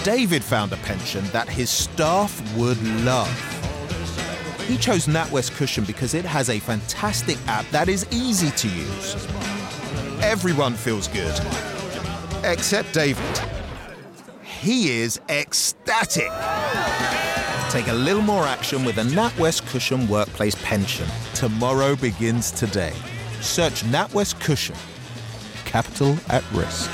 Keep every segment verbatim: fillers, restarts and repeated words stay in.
David found a pension that his staff would love. He chose NatWest Cushion because it has a fantastic app that is easy to use. Everyone feels good, except David. He is ecstatic. Take a little more action with a NatWest Cushion workplace pension. Tomorrow begins today. Search NatWest Cushion. Capital at risk.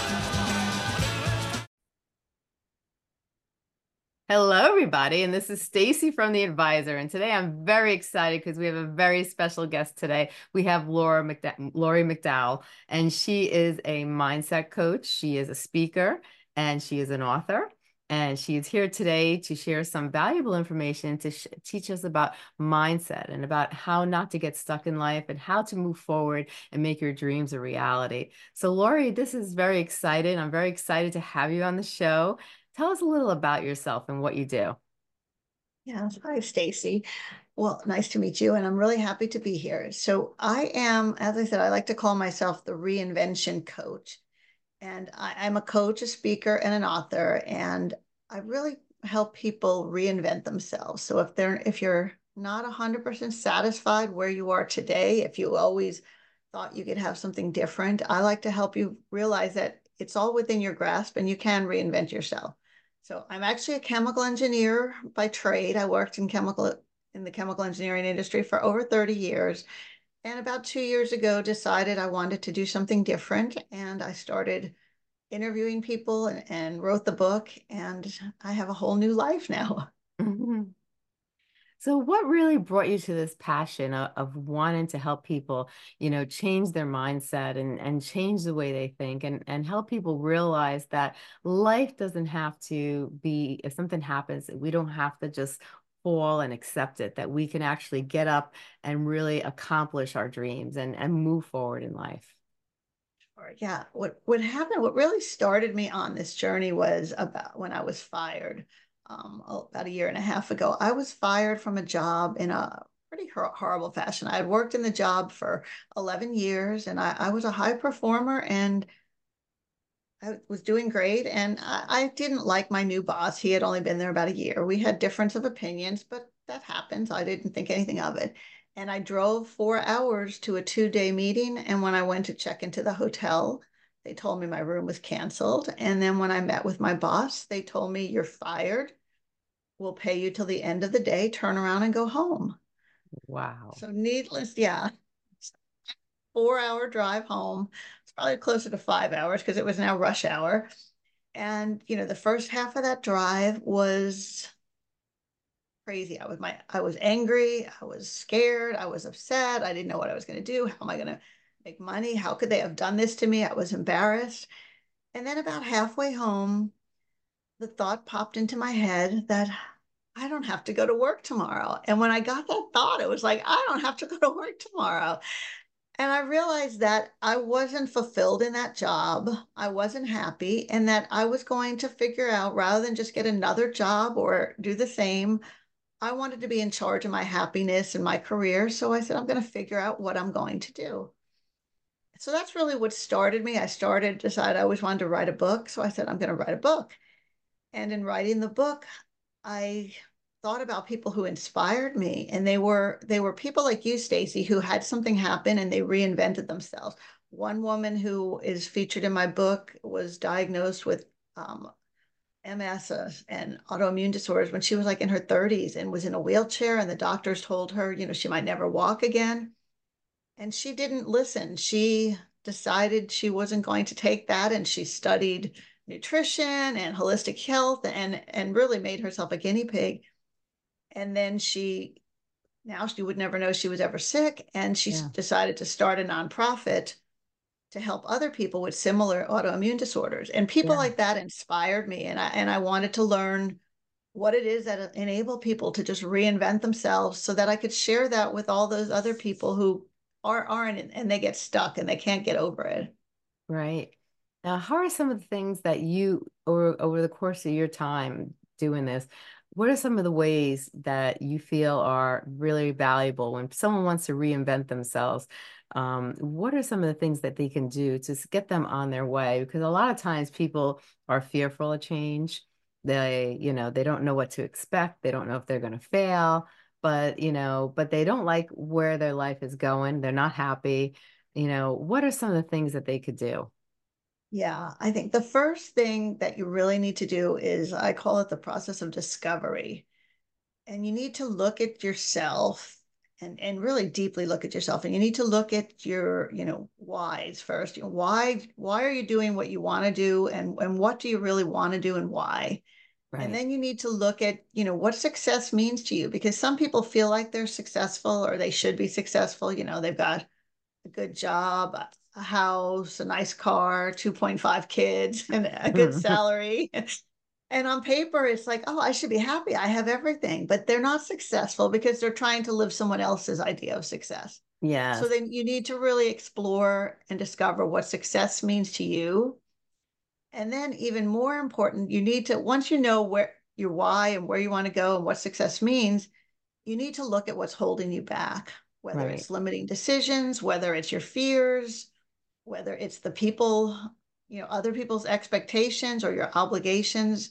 Hello, everybody, and this is Stacy from The Advisor, and today I'm very excited because we have a very special guest today. We have Laura McD- Lori McDowell, and she is a mindset coach. She is a speaker, and she is an author, and she is here today to share some valuable information to sh- teach us about mindset and about how not to get stuck in life and how to move forward and make your dreams a reality. So, Lori, this is very exciting. I'm very excited to have you on the show. Tell us a little about yourself and what you do. Yeah, hi, Stacy. Well, nice to meet you, and I'm really happy to be here. So I am, as I said, I like to call myself the reinvention coach. And I, I'm a coach, a speaker, and an author, and I really help people reinvent themselves. So if they're if you're not one hundred percent satisfied where you are today, if you always thought you could have something different, I like to help you realize that it's all within your grasp and you can reinvent yourself. So I'm actually a chemical engineer by trade. I worked in chemical in the chemical engineering industry for over thirty years. And about two years ago, decided I wanted to do something different. And I started interviewing people and, and wrote the book. And I have a whole new life now. Mm-hmm. So what really brought you to this passion of, of wanting to help people, you know, change their mindset and, and change the way they think and, and help people realize that life doesn't have to be, if something happens, we don't have to just fall and accept it, that we can actually get up and really accomplish our dreams and, and move forward in life. Sure. Yeah. What, what happened, what really started me on this journey was about when I was fired. Um, about a year and a half ago, I was fired from a job in a pretty hor- horrible fashion. I had worked in the job for eleven years and I, I was a high performer and I was doing great. And I, I didn't like my new boss. He had only been there about a year. We had difference of opinions, but that happens. I didn't think anything of it. And I drove four hours to a two day meeting. And when I went to check into the hotel, they told me my room was canceled. And then when I met with my boss, they told me, "You're fired. We'll pay you till the end of the day, turn around and go home." Wow. So needless, yeah, four hour drive home. It's probably closer to five hours because it was now rush hour. And you know, the first half of that drive was crazy. I was my I was angry, I was scared, I was upset. I didn't know what I was going to do. How am I going to make money? How could they have done this to me? I was embarrassed. And then about halfway home, the thought popped into my head that I don't have to go to work tomorrow. And when I got that thought, it was like, I don't have to go to work tomorrow. And I realized that I wasn't fulfilled in that job. I wasn't happy, and that I was going to figure out rather than just get another job or do the same, I wanted to be in charge of my happiness and my career. So I said, I'm going to figure out what I'm going to do. So that's really what started me. I started, decided I always wanted to write a book. So I said, I'm going to write a book. And in writing the book, I thought about people who inspired me, and they were they were people like you, Stacy, who had something happen and they reinvented themselves. One woman who is featured in my book was diagnosed with um, M S uh, and autoimmune disorders when she was like in her thirties and was in a wheelchair, and the doctors told her, you know, she might never walk again, and she didn't listen. She decided she wasn't going to take that, and she studied nutrition and holistic health and and really made herself a guinea pig. And then she now she would never know she was ever sick, and she Yeah. decided to start a nonprofit to help other people with similar autoimmune disorders. And people Yeah. like that inspired me, and I and I wanted to learn what it is that enable people to just reinvent themselves so that I could share that with all those other people who are aren't and they get stuck and they can't get over it. Right. Now, how are some of the things that you, or over the course of your time doing this, what are some of the ways that you feel are really valuable when someone wants to reinvent themselves? Um, what are some of the things that they can do to s- get them on their way? Because a lot of times people are fearful of change. They, you know, they don't know what to expect. They don't know if they're going to fail, but, you know, but they don't like where their life is going. They're not happy. You know, what are some of the things that they could do? Yeah, I think the first thing that you really need to do is I call it the process of discovery. And you need to look at yourself and and really deeply look at yourself. And you need to look at your, you know, whys first. You know, why why are you doing what you want to do, and and what do you really want to do, and why? And Right. then you need to look at, you know, what success means to you, because some people feel like they're successful or they should be successful. You know, they've got a good job, a house, a nice car, two point five kids, and a good salary. And on paper, it's like, oh, I should be happy. I have everything. But they're not successful because they're trying to live someone else's idea of success. So Yes. then you need to really explore and discover what success means to you. And then, even more important, you need to, once you know where your why and where you want to go and what success means, you need to look at what's holding you back, whether Right. it's limiting decisions, whether it's your fears, whether it's the people, you know, other people's expectations or your obligations.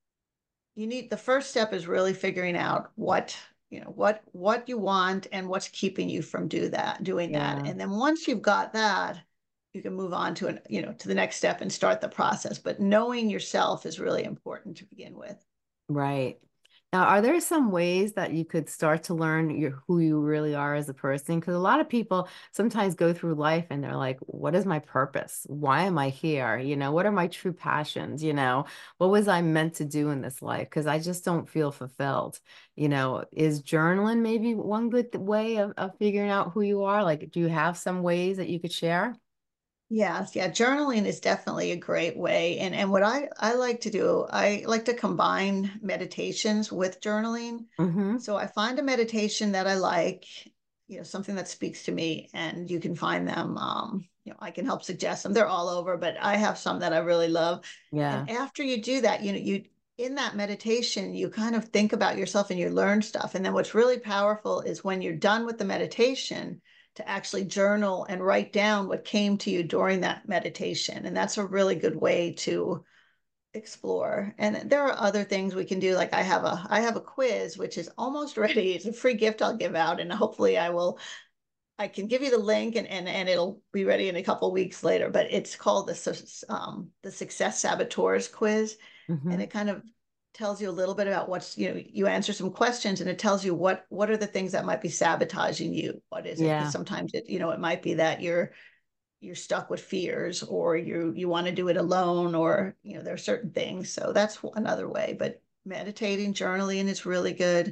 You need, the first step is really figuring out what, you know, what what you want and what's keeping you from do that doing that. Yeah. And then once you've got that, you can move on to an, you know, to the next step and start the process. But knowing yourself is really important to begin with. Right. Now, are there some ways that you could start to learn your who you really are as a person? Because a lot of people sometimes go through life and they're like, what is my purpose? Why am I here? You know, what are my true passions? You know, what was I meant to do in this life? Because I just don't feel fulfilled. You know, is journaling maybe one good th- way of, of figuring out who you are? Like, do you have some ways that you could share? Yes, yeah, journaling is definitely a great way. And and what I I like to do, I like to combine meditations with journaling. Mm-hmm. So I find a meditation that I like, you know, something that speaks to me, and you can find them. Um, you know, I can help suggest them. They're all over, but I have some that I really love. Yeah. And after you do that, you know, you in that meditation, you kind of think about yourself and you learn stuff. And then what's really powerful is when you're done with the meditation, to actually journal and write down what came to you during that meditation. And that's a really good way to explore. And there are other things we can do. Like I have a I have a quiz which is almost ready. It's a free gift I'll give out, and hopefully I will I can give you the link, and and, and it'll be ready in a couple weeks later. But it's called the um, the Success Saboteurs quiz, and Mm-hmm. it kind of tells you a little bit about what's, you know, you answer some questions and it tells you what what are the things that might be sabotaging you. What is it? Because Yeah. sometimes it, you know, it might be that you're you're stuck with fears, or you you want to do it alone, or, you know, there are certain things. So that's another way. But meditating, journaling is really good.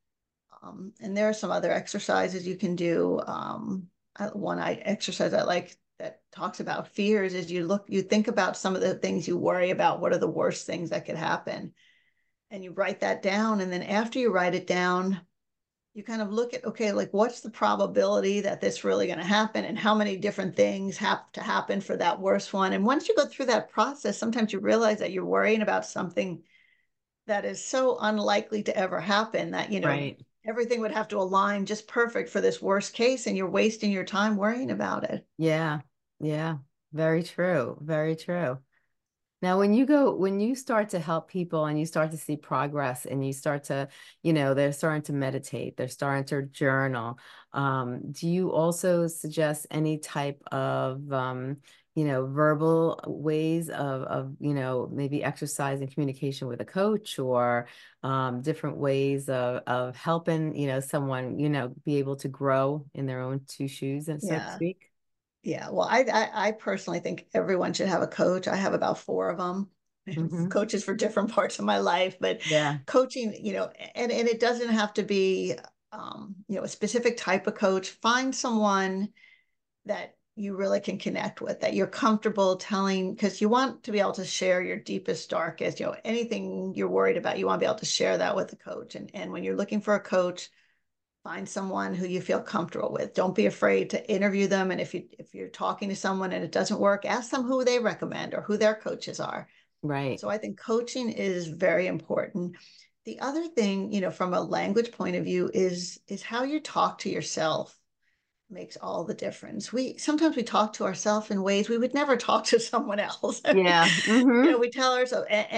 Um, and there are some other exercises you can do. Um, one I exercise I like that talks about fears is you look, you think about some of the things you worry about. What are the worst things that could happen? And you write that down. And then after you write it down, you kind of look at, okay, like what's the probability that this really going to happen, and how many different things have to happen for that worst one. And once you go through that process, sometimes you realize that you're worrying about something that is so unlikely to ever happen that, you know, Right. everything would have to align just perfect for this worst case, and you're wasting your time worrying about it. Yeah. Yeah. Very true. Very true. Now, when you go, when you start to help people and you start to see progress and you start to, you know, they're starting to meditate, they're starting to journal, um, do you also suggest any type of, um, you know, verbal ways of, of, you know, maybe exercise and communication with a coach, or um, different ways of, of helping, you know, someone, you know, be able to grow in their own two shoes, and so to Yeah. speak? Yeah. Well, I, I, I personally think everyone should have a coach. I have about four of them. Hmm. Coaches for different parts of my life, but Yeah. coaching, you know, and, and it doesn't have to be, um, you know, a specific type of coach. Find someone that you really can connect with, that you're comfortable telling, because you want to be able to share your deepest, darkest, you know, anything you're worried about, you want to be able to share that with a coach. And, and when you're looking for a coach, find someone who you feel comfortable with. Don't be afraid to interview them. And if you if you're talking to someone and it doesn't work, ask them who they recommend or who their coaches are. Right. So I think coaching is very important. The other thing, you know, from a language point of view is is how you talk to yourself makes all the difference. We sometimes we talk to ourselves in ways we would never talk to someone else. Yeah. You Hmm. know, we tell ourselves, and, and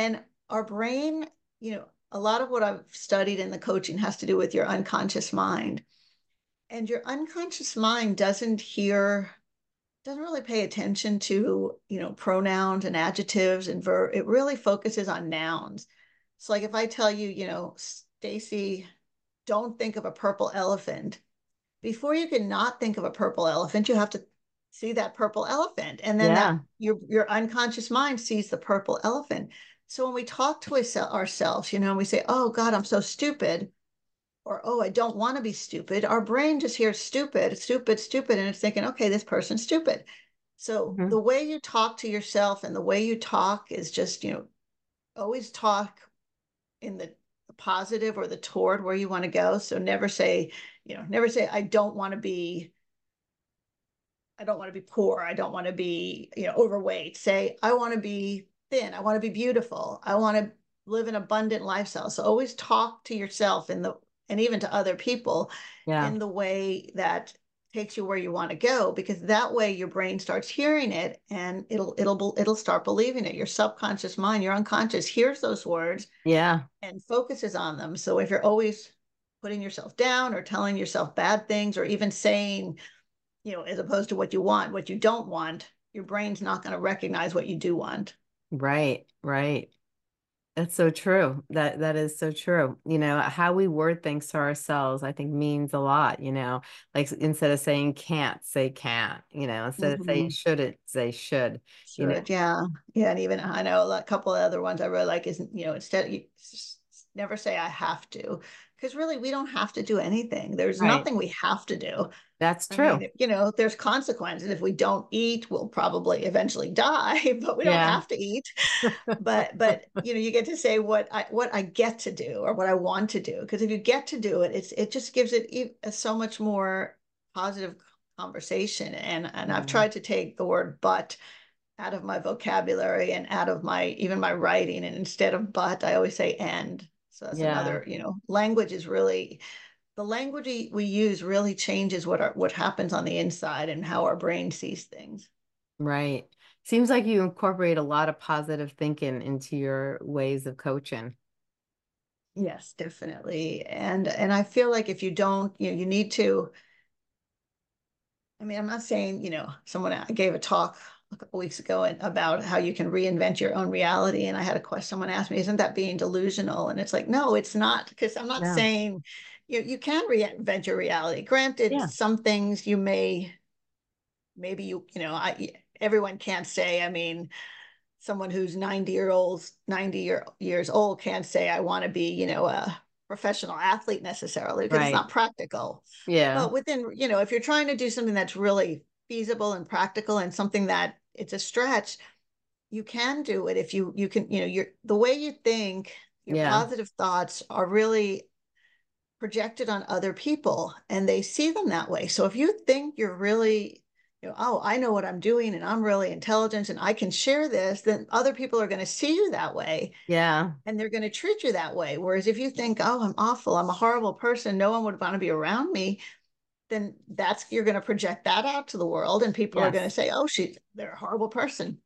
our brain, you know, a lot of what I've studied in the coaching has to do with your unconscious mind. And your unconscious mind doesn't hear, doesn't really pay attention to, you know, pronouns and adjectives and verb. It really focuses on nouns. So like if I tell you, you know, Stacy, don't think of a purple elephant. Before you can not think of a purple elephant, you have to see that purple elephant. And then Yeah. that your your unconscious mind sees the purple elephant. So when we talk to ourselves, you know, we say, oh God, I'm so stupid, or oh, I don't want to be stupid, our brain just hears stupid, stupid, stupid, and it's thinking, okay, this person's stupid. So Mm-hmm. the way you talk to yourself and the way you talk is just, you know, always talk in the positive or the toward where you want to go. So never say, you know, never say, I don't want to be, I don't want to be poor. I don't want to be, you know, overweight. Say, I want to be thin. I want to be beautiful. I want to live an abundant lifestyle. So always talk to yourself in the, and even to other people Yeah. in the way that takes you where you want to go, because that way your brain starts hearing it and it'll it'll it'll start believing it. Your subconscious mind, your unconscious hears those words Yeah. and focuses on them. So if you're always putting yourself down or telling yourself bad things or even saying, you know, as opposed to what you want, what you don't want, your brain's not going to recognize what you do want. Right. Right. That's so true. That that is so true. You know, how we word things to ourselves, I think means a lot, you know. Like instead of saying can't, say can't, you know, instead of saying Mm-hmm. shouldn't, say should, you know. Should, yeah. Yeah. And even I know a couple of other ones I really like is, you know, instead you never say I have to, because really we don't have to do anything. There's Right. nothing we have to do. That's I true. mean, you know, there's consequences. If we don't eat, we'll probably eventually die, but we don't Yeah. have to eat. But but you know, you get to say what I what I get to do or what I want to do. Because if you get to do it, it's it just gives it so much more positive conversation. And and I've Yeah. tried to take the word but out of my vocabulary and out of my even my writing. And instead of but, I always say and. So that's Yeah. another, you know, language is really the language we use really changes what our, what happens on the inside and how our brain sees things. Right. Seems like you incorporate a lot of positive thinking into your ways of coaching. Yes, definitely. And and I feel like if you don't, you know, you need to, I mean, I'm not saying, you know, someone I gave a talk a couple weeks ago and about how you can reinvent your own reality. And I had a question, someone asked me, isn't that being delusional? And it's like, no, it's not, because I'm not Yeah. saying you you can reinvent your reality. Granted, Yeah. some things you may, maybe you, you know, I everyone can't say, I mean, someone who's ninety year olds, ninety year, years old can't say, I want to be, you know, a professional athlete necessarily because it's Right. not practical. Yeah. But within, you know, if you're trying to do something that's really feasible and practical and something that it's a stretch, you can do it if you you can, you know, you're the way you think, your Yeah. positive thoughts are really projected on other people and they see them that way. So if you think you're really, you know, oh, I know what I'm doing and I'm really intelligent and I can share this, then other people are going to see you that way Yeah. and they're going to treat you that way. Whereas if you think, oh, I'm awful, I'm a horrible person, no one would want to be around me, then that's you're going to project that out to the world and people are going to Yes. say, oh, she they're a horrible person.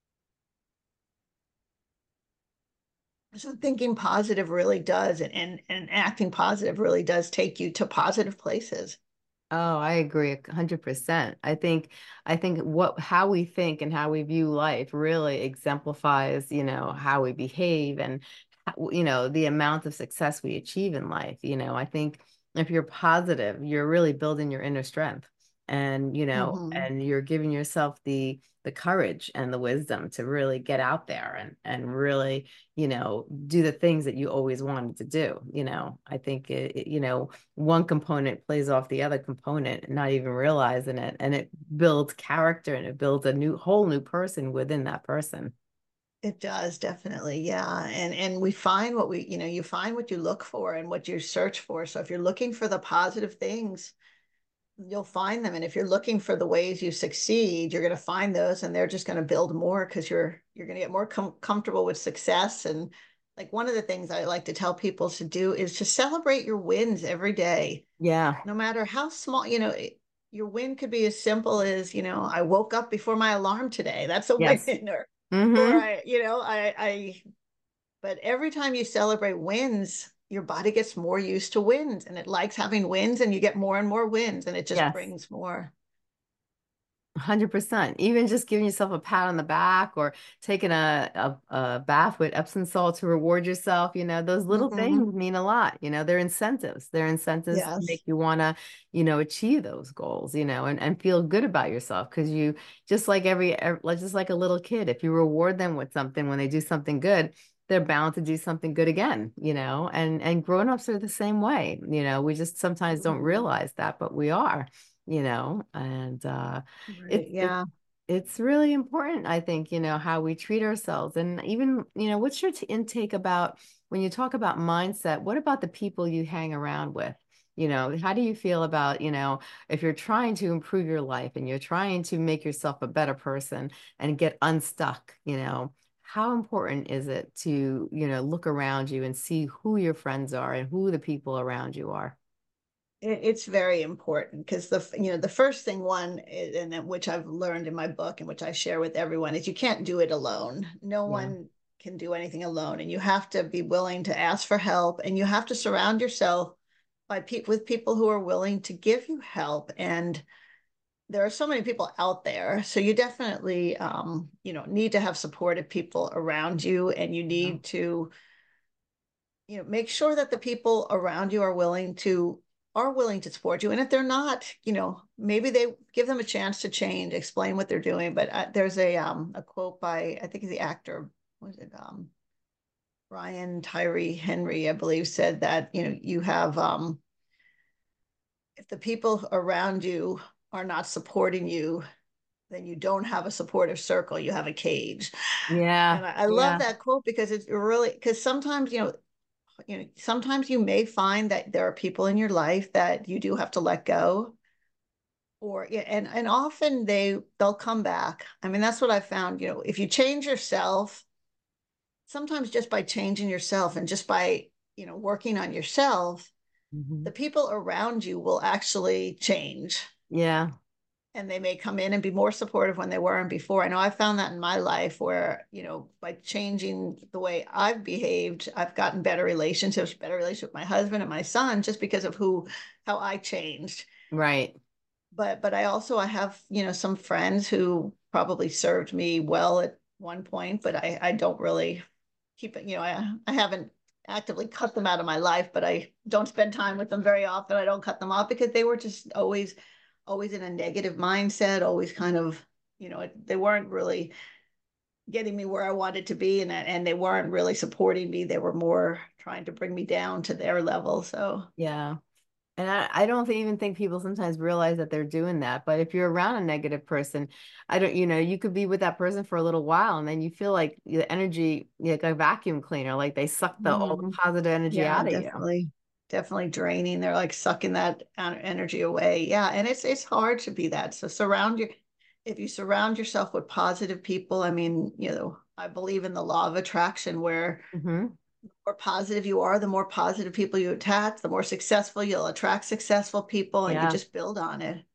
So thinking positive really does and, and and acting positive really does take you to positive places. Oh, I agree a hundred percent. I think I think what how we think and how we view life really exemplifies, you know, how we behave and how- you know, the amount of success we achieve in life. You know, I think if you're positive, you're really building your inner strength and, you know, Mm-hmm. and you're giving yourself the the courage and the wisdom to really get out there and and really, you know, do the things that you always wanted to do. You know, I think it, it, you know, one component plays off the other component, not even realizing it. And it builds character and it builds a new whole new person within that person. It does definitely, yeah. And and we find what we, you know, you find what you look for and what you search for. So if you're looking for the positive things, you'll find them. And if you're looking for the ways you succeed, you're going to find those, and they're just going to build more because you're you're going to get more com comfortable with success. And like one of the things I like to tell people to do is to celebrate your wins every day, Yeah. no matter how small. You know, it, your win could be as simple as, you know, I woke up before my alarm today. That's a Yes. win. or or Mm-hmm. I, you know, I I but every time you celebrate wins, your body gets more used to wins, and it likes having wins, and you get more and more wins, and it just Yes. brings more. one hundred percent. Even just giving yourself a pat on the back or taking a, a, a bath with Epsom salt to reward yourself, you know, those little Mm-hmm. things mean a lot. You know, they're incentives. They're incentives to make Yes. you want to, you know, achieve those goals, you know, and, and feel good about yourself. Because you, just like every, every, like just like a little kid, if you reward them with something when they do something good, they're bound to do something good again, you know, and, and grown-ups are the same way. You know, we just sometimes don't Mm-hmm. realize that, but we are, you know, and, uh, Right. it's it's Yeah. it's really important, I think, you know, how we treat ourselves. And even, you know, what's your t- intake about when you talk about mindset? What about the people you hang around with? You know, how do you feel about, you know, if you're trying to improve your life and you're trying to make yourself a better person and get unstuck, you know, how important is it to, you know, look around you and see who your friends are and who the people around you are? It's very important because the you know the first thing one is, and which I've learned in my book and which I share with everyone, is you can't do it alone. No Yeah. one can do anything alone, and you have to be willing to ask for help, and you have to surround yourself by people with people who are willing to give you help. And there are so many people out there, so you definitely um, you know need to have supportive people around you, and you Yeah. need to you know make sure that the people around you are willing to are willing to support you. And if they're not, you know maybe they give them a chance to change, explain what they're doing. But uh, there's a um a quote by, I think, the actor, was it um Brian Tyree Henry, I believe, said that you know you have um if the people around you are not supporting you, then you don't have a supportive circle, you have a cage. Yeah. And i, I love Yeah. that quote because it's really, because sometimes you know you know, sometimes you may find that there are people in your life that you do have to let go, or yeah, and and often they they'll come back. I mean, that's what I found. You know, if you change yourself, sometimes just by changing yourself and just by you know working on yourself, Mhm. the people around you will actually change, Yeah. and they may come in and be more supportive when they weren't before. I know I found that in my life where, you know, by changing the way I've behaved, I've gotten better relationships, better relationship with my husband and my son, just because of who, how I changed. Right. But, but I also, I have, you know, some friends who probably served me well at one point, but I, I don't really keep it, you know, I, I haven't actively cut them out of my life, but I don't spend time with them very often. I don't cut them off because they were just always, always in a negative mindset, always kind of, you know, they weren't really getting me where I wanted to be, and and they weren't really supporting me. They were more trying to bring me down to their level. So Yeah. And I, I don't even think people sometimes realize that they're doing that. But if you're around a negative person, I don't, you know, you could be with that person for a little while and then you feel like the energy, like a vacuum cleaner, like they suck the all the mm-hmm. positive energy Yeah, out of you. definitely, definitely draining. They're like sucking that energy away. Yeah, and it's it's hard to be that. So surround your, if you surround yourself with positive people. I mean, you know, I believe in the law of attraction, where Hmm. the more positive you are, the more positive people you attach, the more successful you'll attract successful people, and you Yeah. just build on it.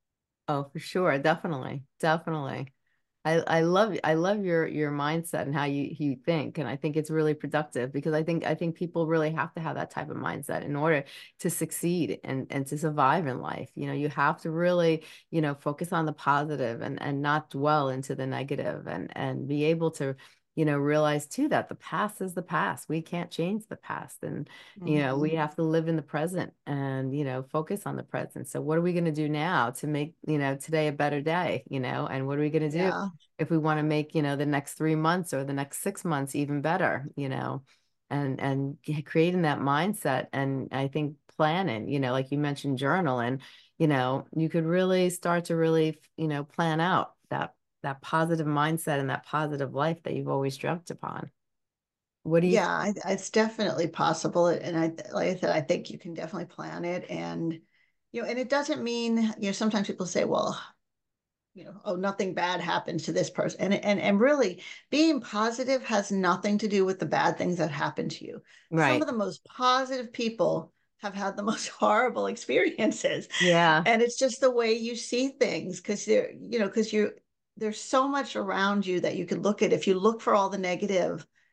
Oh, for sure. Definitely. Definitely. I, I love I love your your mindset and how you you think, and I think it's really productive because I think I think people really have to have that type of mindset in order to succeed and and to survive in life. You know, you have to really, you know, focus on the positive and and not dwell into the negative, and and be able to, you know, realize too that the past is the past. We can't change the past, and you know, we Mm-hmm. have to live in the present and, you know, focus on the present. So what are we going to do now to make, you know, today a better day, you know, and what are we going to do Yeah. if we want to make, you know, the next three months or the next six months even better, you know, and and creating that mindset. And I think planning, you know, like you mentioned, journaling, you know, you could really start to really, you know, plan out that that positive mindset and that positive life that you've always dreamt upon. What do you Yeah, I, it's definitely possible. And I, like I said, I think you can definitely plan it. And, you know, and it doesn't mean, you know, sometimes people say, well, you know, oh, nothing bad happens to this person. And, and, and really being positive has nothing to do with the bad things that happen to you. Some right? of the most positive people have had the most horrible experiences. Yeah. And it's just the way you see things, because they're, you know, because you, there's so much around you that you could look at. If you look for all the negative,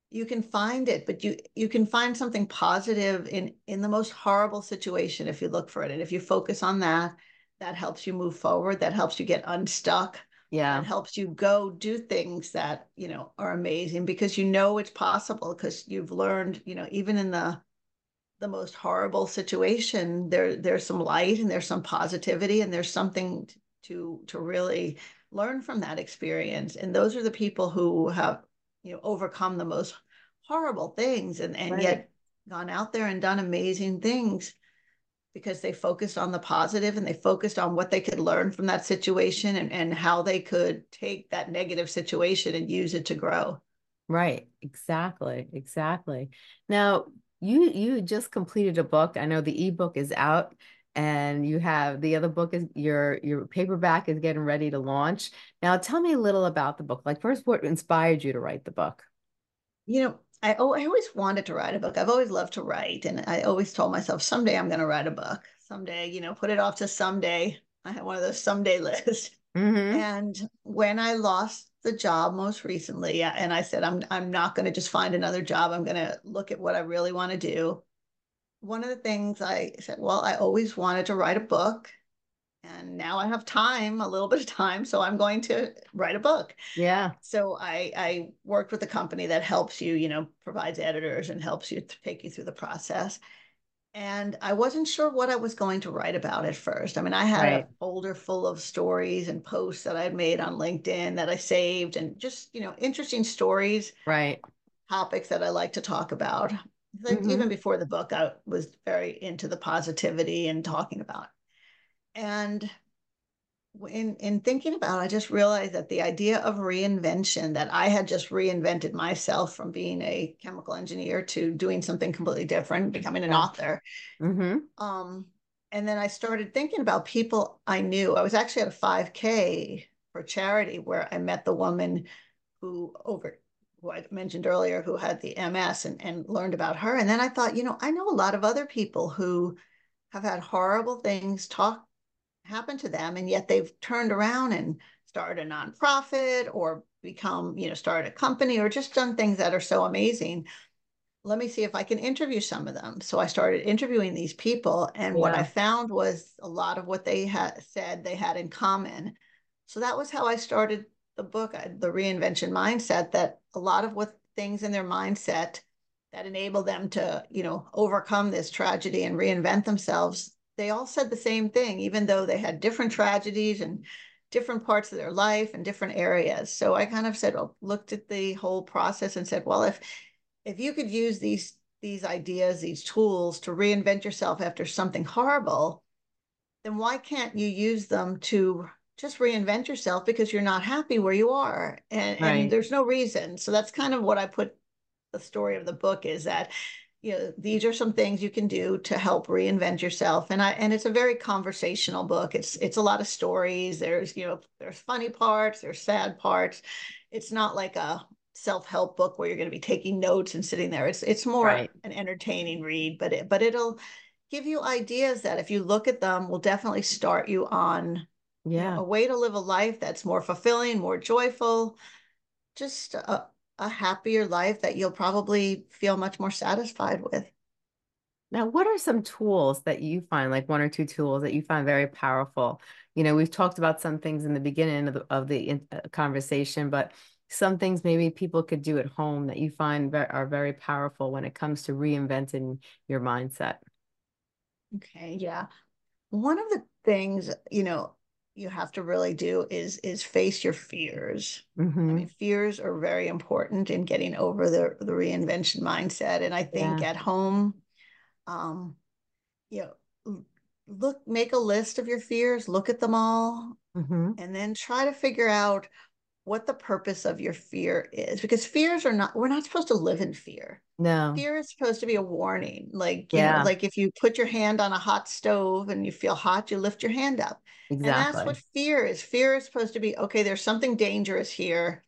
you can find it, but you you can find something positive in in the most horrible situation if you look for it. And if you focus on that, that helps you move forward, that helps you get unstuck, that Yeah. helps you go do things that, you know, are amazing because you know it's possible because you've learned, you know, even in the the most horrible situation, there there's some light and there's some positivity and there's something to to really learn from that experience. And those are the people who have, you know, overcome the most horrible things and and Right. yet gone out there and done amazing things because they focused on the positive and they focused on what they could learn from that situation and, and how they could take that negative situation and use it to grow. Right. Exactly. Exactly. Now, you you just completed a book. I know the ebook is out and you have the other book is your your paperback is getting ready to launch. Now, tell me a little about the book. Like first, what inspired you to write the book? You know, I, oh, I always wanted to write a book. I've always loved to write. And I always told myself, someday I'm going to write a book. Someday, you know, put it off to someday. I had one of those someday lists. Mm-hmm. And when I lost the job most recently, and I said, I'm, I'm not going to just find another job. I'm going to look at what I really want to do. One of the things I said, well, I always wanted to write a book. And now I have time, a little bit of time. So I'm going to write a book. Yeah. So I, I worked with a company that helps you, you know, provides editors and helps you to take you through the process. And I wasn't sure what I was going to write about at first. I mean, I had a Right. folder full of stories and posts that I'd made on LinkedIn that I saved and just, you know, interesting stories, Right. topics that I like to talk about. Like Mm-hmm. even before the book, I was very into the positivity and talking about. And in in thinking about it, I just realized that the idea of reinvention, that I had just reinvented myself from being a chemical engineer to doing something completely different, becoming an Yeah. author. Mm-hmm. Um, and then I started thinking about people I knew. I was actually at a five K for charity where I met the woman who over who I mentioned earlier who had the M S and, and learned about her. And then I thought, you know, I know a lot of other people who have had horrible things talk happen to them, and yet they've turned around and started a nonprofit or become, you know, started a company or just done things that are so amazing. Let me see if I can interview some of them. So I started interviewing these people, and what I Yeah. found was a lot of what they had said they had in common. So that was how I started the book, The Reinvention Mindset, that a lot of what things in their mindset that enable them to, you know, overcome this tragedy and reinvent themselves, they all said the same thing, even though they had different tragedies and different parts of their life and different areas. So I kind of said, well, looked at the whole process and said, well, if if you could use these these ideas, these tools to reinvent yourself after something horrible, then why can't you use them to just reinvent yourself because you're not happy where you are? And and Right. there's no reason. So that's kind of what I put the story of the book is that, you know, these are some things you can do to help reinvent yourself. And I and it's a very conversational book. It's it's a lot of stories. There's, you know, there's funny parts, there's sad parts. It's not like a self-help book where you're going to be taking notes and sitting there. It's it's more Right. an entertaining read, but it but it'll give you ideas that if you look at them will definitely start you on, you know, Yeah. a way to live a life that's more fulfilling, more joyful, just a, a happier life that you'll probably feel much more satisfied with. Now, what are some tools that you find, like one or two tools that you find very powerful? You know, we've talked about some things in the beginning of the, of the in- uh, conversation, but some things maybe people could do at home that you find ve- are very powerful when it comes to reinventing your mindset. Okay, yeah. One of the things, you know, you have to really do is is face your fears. I Hmm. mean, fears are very important in getting over the the reinvention mindset. And I think Yeah. at home, um, you know, look, make a list of your fears, look at them all, Hmm. and then try to figure out what the purpose of your fear is. Because fears are not, we're not supposed to live in fear. No. Fear is supposed to be a warning. Like, you know, Yeah, like if you put your hand on a hot stove and you feel hot, you lift your hand up. And that's what exactly. fear is. Fear is supposed to be, okay, there's something dangerous here,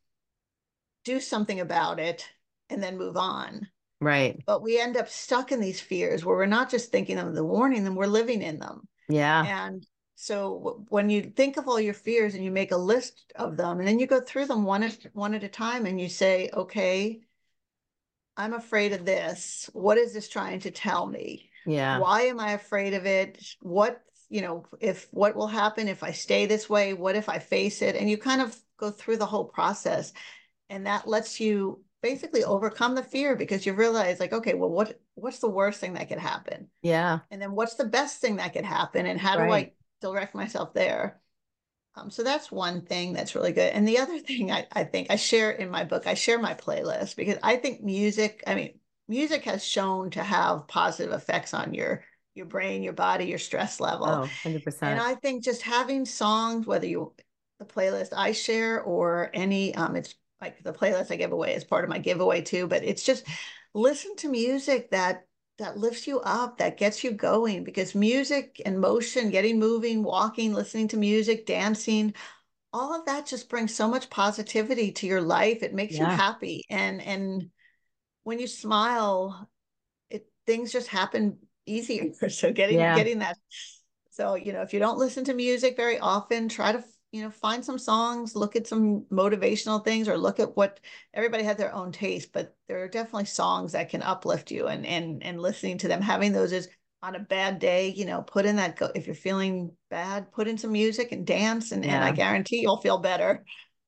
do something about it, and then move on. Right. But we end up stuck in these fears where we're not just thinking of the warning them, we're living in them. Yeah. And so when you think of all your fears and you make a list of them, and then you go through them one at one at a time and you say, okay, I'm afraid of this. What is this trying to tell me? Yeah. Why am I afraid of it? What, you know, if what will happen if I stay this way? What if I face it? And you kind of go through the whole process. And that lets you basically overcome the fear, because you realize, like, okay, well, what what's the worst thing that could happen? Yeah. And then what's the best thing that could happen? And how do Right. I direct myself there? Um, so that's one thing that's really good. And the other thing I, I think I share in my book, I share my playlist, because I think music, I mean, music has shown to have positive effects on your your brain, your body, your stress level. Oh, And one hundred percent. I think just having songs, whether you the playlist I share or any, um, it's like the playlist I give away is part of my giveaway too, but it's just listen to music that that lifts you up, that gets you going, because music and motion, getting moving, walking, listening to music, dancing, all of that just brings so much positivity to your life. It makes you Yeah. happy. And and when you smile, it things just happen easier. So getting Yeah. getting that. So, you know, if you don't listen to music very often, try to, you know, find some songs, look at some motivational things, or look at what everybody has their own taste, but there are definitely songs that can uplift you, and and and listening to them, having those is on a bad day, you know, put in that go if you're feeling bad, put in some music and dance, and and I Yeah. guarantee you'll feel better.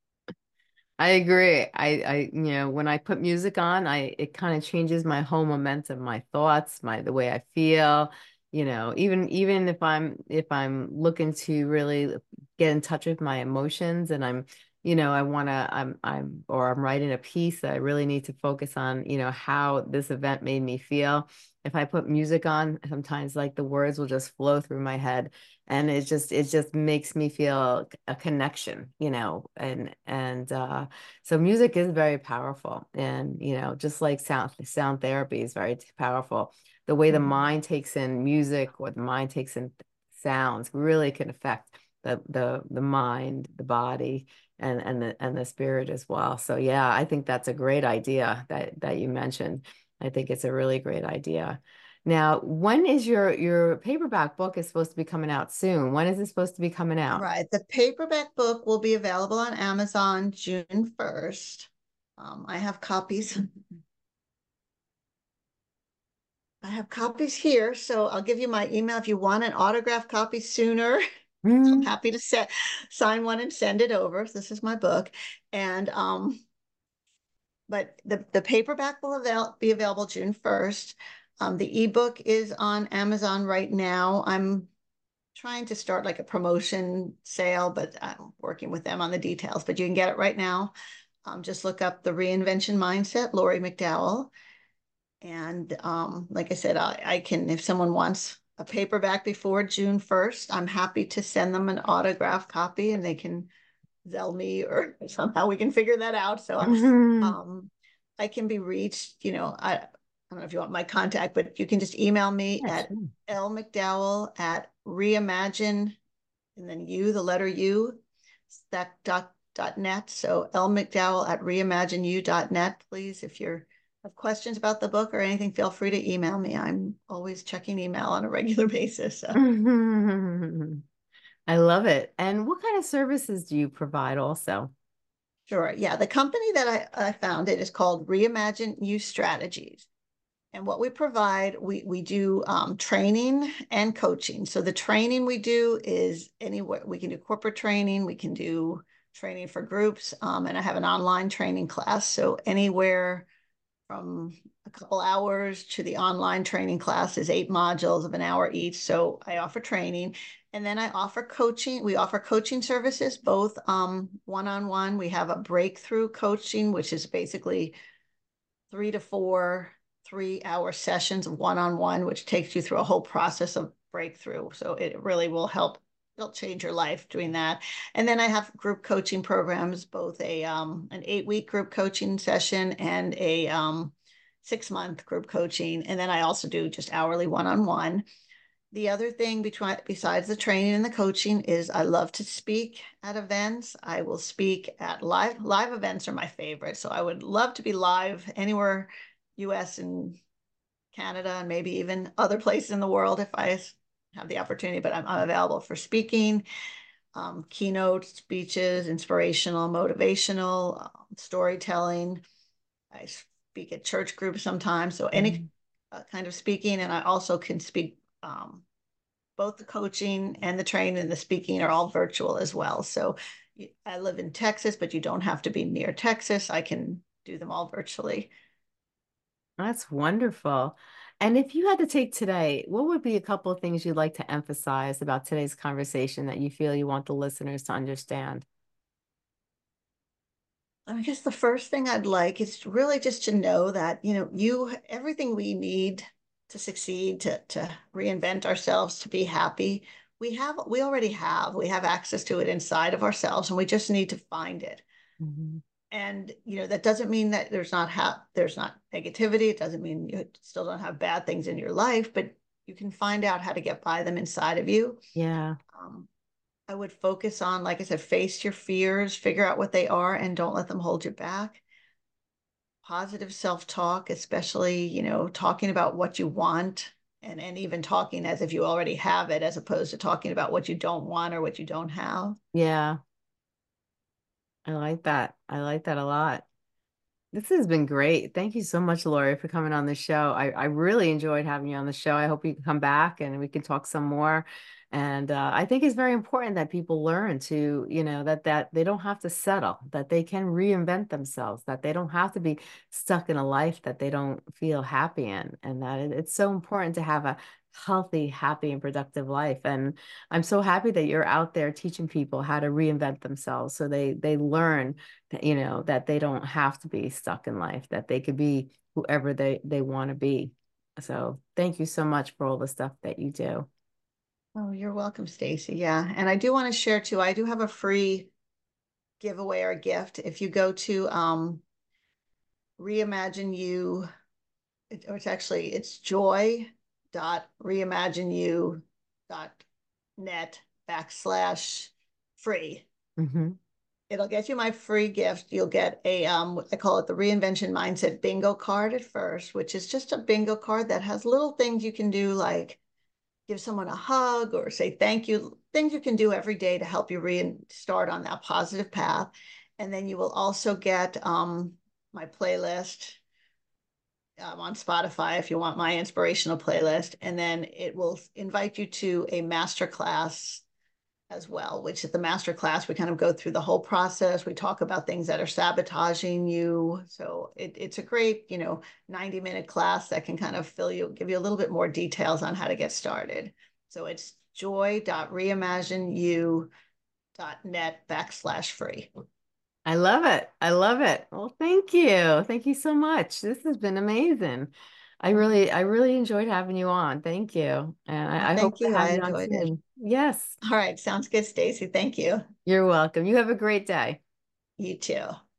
I agree. I, I, you know, when I put music on, I, it kind of changes my whole momentum, my thoughts, my, the way I feel, you know, even, even if I'm, if I'm looking to really get in touch with my emotions and I'm, you know, I want to, I'm, I'm, or I'm writing a piece that I really need to focus on, you know, how this event made me feel. If I put music on, sometimes like the words will just flow through my head, and it just, it just makes me feel a connection, you know, and, and, uh, so music is very powerful, and you know, just like sound sound therapy is very powerful. The way the Mhm. mind takes in music or the mind takes in sounds really can affect the the the mind, the body, and and the and the spirit as well. So yeah, I think that's a great idea that that you mentioned. I think it's a really great idea. Now, when is your your paperback book is supposed to be coming out soon? When is it supposed to be coming out? Right. The paperback book will be available on Amazon June first. Um, I have copies. I have copies here, so I'll give you my email if you want an autographed copy sooner. I'm Mhm. happy to set, sign one and send it over. This is my book. And um, but the, the paperback will avail, be available June first. Um, the ebook is on Amazon right now. I'm trying to start like a promotion sale, but I'm working with them on the details. But you can get it right now. Um, just look up the Reinvention Mindset, Laurie McDowell. And um, like I said, I, I can, if someone wants a paperback before June first, I'm happy to send them an autograph copy, and they can Zell me, or somehow we can figure that out. So um, I can be reached, you know, I, I don't know if you want my contact, but you can just email me Yeah, at sure. L McDowell at reimagine, and then you, the letter U, that dot, dot net. So L McDowell at reimagine dot net, please. If you're have questions about the book or anything, feel free to email me. I'm always checking email on a regular basis. So. I love it. And what kind of services do you provide also? Sure. Yeah. The company that I, I founded is called Reimagine You Strategies. And what we provide, we, we do um, training and coaching. So the training we do is anywhere. We can do corporate training. We can do training for groups. Um, and I have an online training class. So anywhere from a couple hours to the online training class is eight modules of an hour each. So I offer training, and then I offer coaching. We offer coaching services, both um, one-on-one. We have a breakthrough coaching, which is basically three to four three-hour sessions of one-on-one, which takes you through a whole process of breakthrough. So it really will help. It'll change your life doing that. And then I have group coaching programs, both a um, an eight-week group coaching session and a um, six-month group coaching. And then I also do just hourly one-on-one. The other thing between, besides the training and the coaching is I love to speak at events. I will speak at live live events are my favorite. So I would love to be live anywhere, U S and Canada, and maybe even other places in the world if I have the opportunity. But I'm, I'm available for speaking, um, keynote speeches, inspirational, motivational, uh, storytelling. I speak at church groups sometimes. So any Mhm. uh, kind of speaking, and I also can speak um, both the coaching and the training and the speaking are all virtual as well. So I live in Texas, but you don't have to be near Texas. I can do them all virtually. That's wonderful. And if you had to take today, what would be a couple of things you'd like to emphasize about today's conversation that you feel you want the listeners to understand? I guess the first thing I'd like is really just to know that, you know, you, everything we need to succeed, to, to reinvent ourselves, to be happy, we have, we already have, we have access to it inside of ourselves, and we just need to find it. Mhm. And, you know, that doesn't mean that there's not ha- there's not negativity. It doesn't mean you still don't have bad things in your life, but you can find out how to get by them inside of you. Yeah. Um, I would focus on, like I said, face your fears, figure out what they are, and don't let them hold you back. Positive self-talk, especially, you know, talking about what you want, and, and even talking as if you already have it, as opposed to talking about what you don't want or what you don't have. Yeah. I like that. I like that a lot. This has been great. Thank you so much, Lori, for coming on the show. I, I really enjoyed having you on the show. I hope you can come back and we can talk some more. And uh, I think it's very important that people learn to, you know, that that they don't have to settle, that they can reinvent themselves, that they don't have to be stuck in a life that they don't feel happy in, and that it, it's so important to have a healthy, happy, and productive life. And I'm so happy that you're out there teaching people how to reinvent themselves so they they learn that, you know, that they don't have to be stuck in life, that they could be whoever they they want to be. So thank you so much for all the stuff that you do. Oh, you're welcome, Stacy. Yeah. And I do want to share too, I do have a free giveaway or gift. If you go to um, Reimagine You, it, or it's actually, it's joy dot reimagine you dot net backslash free. Hmm. It'll get you my free gift. You'll get a, um, I call it the Reinvention Mindset Bingo card at first, which is just a bingo card that has little things you can do, like give someone a hug or say thank you, things you can do every day to help you restart on that positive path. And then you will also get um, my playlist um, on Spotify if you want my inspirational playlist. And then it will invite you to a master class as well, which is the master class. We kind of go through the whole process. We talk about things that are sabotaging you. So it, it's a great, you know, ninety minute class that can kind of fill you, give you a little bit more details on how to get started. So it's joy dot reimagine you dot net backslash free. I love it. I love it. Well, thank you. Thank you so much. This has been amazing. I really, I really enjoyed having you on. Thank you. And Well, I, I hope thank to you. I have you on enjoyed it. soon. Yes, All right. Sounds good, Stacy. Thank you. you're welcome. You have a great day. You too.